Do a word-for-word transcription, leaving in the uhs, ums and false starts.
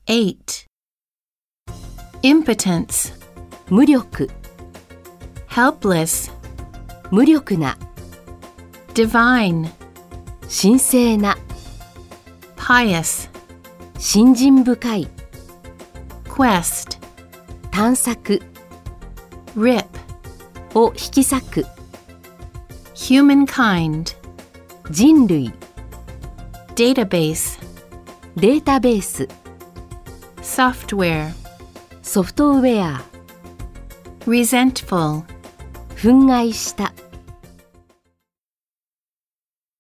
eight. Impotence, 無力、 helpless, 無力な、 divine, 神聖な、 pious, 信心深い、 quest, 探索 rip, を引き裂く、 humankind, 人類、 database, データベース、 software, ソフトウェア、 resentful, 憤慨した。